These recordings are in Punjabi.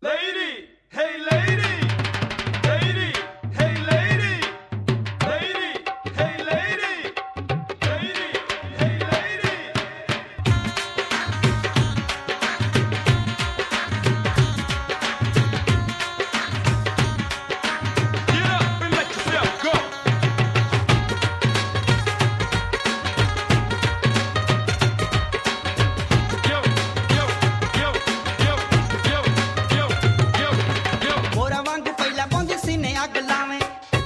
Lady, hey lady, lady, hey lady, lady, hey lady, lady, hey lady. Get up and let yourself go. Yo, yo, yo, yo, yo, yo, yo, yo. ਮੋਰਾ ਵਾਂਗੂ ਪਹਿਲਾਂ ਪਾਉਂਦੀ ਸੀਨੇ ਅੱਗ ਲਾਵੇਂ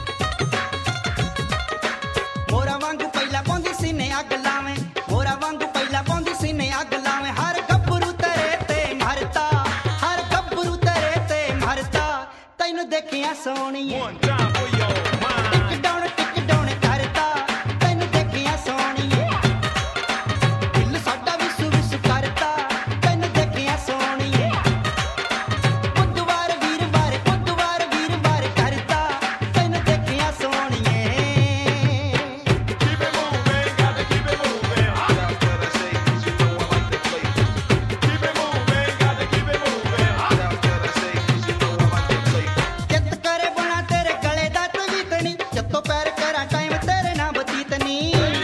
ਮੋਰਾ ਵਾਂਗੂ ਪਹਿਲਾਂ ਪਾਉਂਦੀ ਸੀਨੇ ਅੱਗ ਲਾਵੇਂ ਮੋਰਾ ਵਾਂਗੂ ਪਹਿਲਾਂ ਪਾਉਂਦੀ ਸੀਨੇ ਅੱਗ ਲਾਵੇਂ ਹਰ ਗੱਭਰੂ ਤੇਰੇ ਤੇ ਮਰਦਾ ਹਰ ਗੱਭਰੂ ਤੇਰੇ ਤੇ ਮਰਦਾ ਤੈਨੂੰ ਦੇਖਿਆ ਸੋਹਣੀਏ One time for your mind. ਟਿਕ ਡਾਉਣ ਕਰਦਾ ਤੈਨੂੰ ਦੇਖਿਆ ਸੋਹਣੀਏ ਦਿਲ ਸਾਡਾ ਵਿਸੂ ਵਿਸੂ ਕਰਦਾ ਤੈਨੂੰ ਦੇਖਿਆ ਸੋਹਣੀਏ ਬੁੱਧਵਾਰ ਵੀਰਵਾਰ ਕਰਦਾ ਤੈਨੂੰ ਦੇਖਿਆ ਸੋਹਣੀਏ Keep it moving, gotta keep it moving. That's what I say, 'cause you know I like to play. Keep it moving, gotta keep it moving. That's what I say, 'cause you know I like to play. ਚਿੱਤ ਕਰੇ ਬਣਾ ਤੇਰੇ ਗਲੇ ਦਾ ਤਵੀਤਨੀ ਜੱਤੋਂ ਪੈਰ ਕਰਾਂ ਟਾਈਮ ਤੇਰੇ ਨਾਲ ਬਤੀਤਨੀ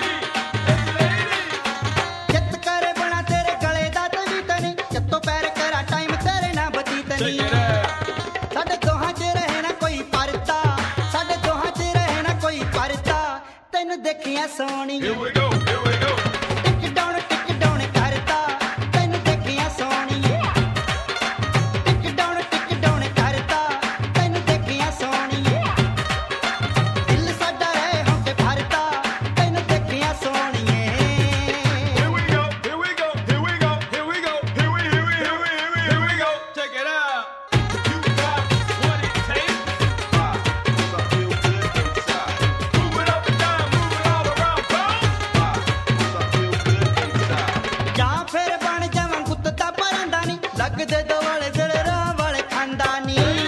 ਚਿੱਤ ਕਰੇ ਬਣਾ ਤੇਰੇ ਗਲੇ ਦਾ ਤਵੀਤਨੀ ਜੱਤੋਂ ਪੈਰ ਕਰਾਂ ਟਾਈਮ ਤੇਰੇ ਨਾਲ ਬਤੀਤਨੀ Take it out. ਸਾਡੇ ਦੋਹਾਂ 'ਚ ਰਹੇ ਨਾ ਕੋਈ ਪਰਦਾ ਸਾਡੇ ਦੋਹਾਂ 'ਚ ਰਹੇ ਨਾ ਕੋਈ ਪਰਦਾ ਤੈਨੂੰ ਦੇਖਿਆ ਸੋਹਣੀ Here we go, here we go. ਟਿਕ ਡਾਉਣ ਕਰਦਾ ਤੈਨੂੰ ਦੇਖਿਆ ਸੋਹਣੀ ਟਿਕ ਡਾਉਣ ਕਰਦਾ ਤੈਨੂੰ ਦੇਖਿਆ ਸੋਹਣੀ ਦਿਲ ਸਾਡਾ ਰਹਿ ਹੋ ਕੇ ਭਰਦਾ ਤੈਨੂੰ ਦੇਖਿਆ ਸੋਹਣੀ Here we go, here we go, here we go, here we go, here we go. Check it out. You got what it takes. Why? 'Cause I feel good inside. Move it up and down, move it all around, go. Why? 'Cause I feel good inside. ਜਾਂ ਫਿਰ ਬਣ ਜਾਵਾਂ ਕੁੱਤਾ ਪਰੰਦਾ ਨਹੀਂ ਲੱਗਦੇ ਦੁਆਲੇ ਦਿਲ ਰਾਹ ਵਾਲੇ ਖਾਂਦਾ ਨਹੀਂ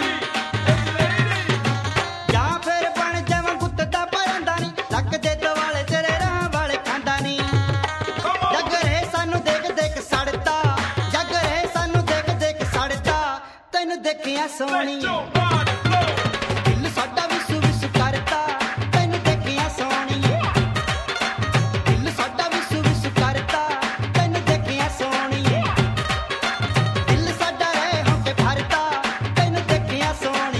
ਜਾਂ ਫਿਰ ਬਣ ਜਾਵਾਂ ਕੁੱਤਾ ਪਰੰਦਾ ਨਹੀਂ ਲੱਗਦੇ ਦੁਆਲੇ ਦਿਲ ਰਾਹ ਵਾਲੇ ਖਾਂਦਾ ਨਹੀਂ Come on. ਜੱਗ ਰਹੇ ਸਾਨੂੰ ਦੇਖ ਦੇਖ ਸੜਦਾ ਜੱਗ ਰਹੇ ਸਾਨੂੰ ਦੇਖ ਦੇਖ ਸੜਦਾ ਤੈਨੂੰ ਦੇਖਿਆ ਸੋਹਣੀ Let your body flow. ਦਿਲ ਸਾਡਾ ਵਿਸੂ ਵਿਸੂ ਕਰਦਾ ਤੈਨੂੰ ਦੇਖਿਆ ਸੋਹਣੀ ਦਿਲ ਸਾਡਾ ਵਿਸੂ ਵਿਸੂ ਕਰਦਾ ਤੈਨੂੰ ਦੇਖਿਆ ਸੋਹਣੀ ਦਿਲ ਸਾਡਾ ਰਹਿ ਹੋ ਕੇ ਭਰਦਾ ਤੈਨੂੰ ਦੇਖਿਆ ਸੋਹਣੀ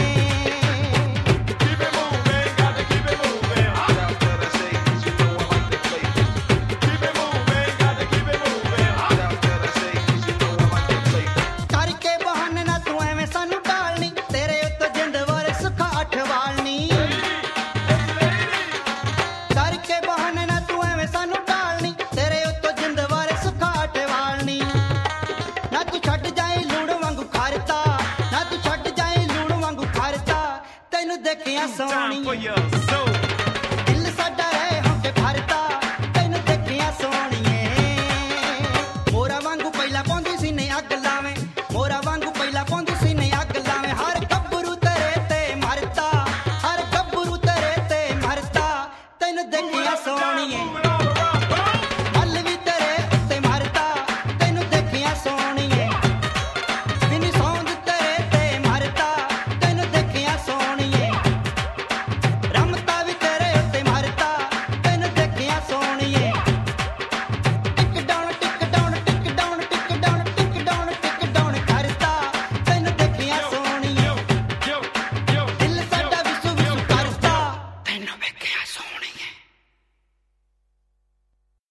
Keep it moving, gotta keep it moving. That's what I say, 'cause you know I like to play. Keep it moving, gotta keep it moving. That's what I say, 'cause you know I like to play. ਕਰਕੇ ਬਹਾਨੇ ਨਾ ਤੂੰ ਐਵੇਂ ਸਾਨੂੰ ਟਾਲਣੀ ਤੇਰੇ ਉੱਤੇ ਜਿੰਦ ਵਾਰੇ ਸੁੱਖਾ ਅੱਠ ਵਾਲਣੀ ਕਰਕੇ ਬਹਾਨੇ ਨਾ ਤੂੰ ਐਵੇਂ ਸਾਨੂੰ ਟਾਲਣੀ ਤੇਰੇ ਉੱਤੇ ਜਿੰਦ ਵਾਰੇ ਸੁੱਖਾ ਅੱਠ ਵਾਲਣੀ ਨਾ ਤੂੰ ਛੱਡ ਜਾਏ ਲੂਣ ਵਾਂਗੂ ਖਾਰਤਾ ਨਾ ਤੂੰ ਛੱਡ ਜਾਏ ਲੂਣ ਵਾਂਗੂ ਖਾਰਤਾ ਤੈਨੂੰ ਦੇਖਿਆ Time ਸੋਹਣੀ for your soul.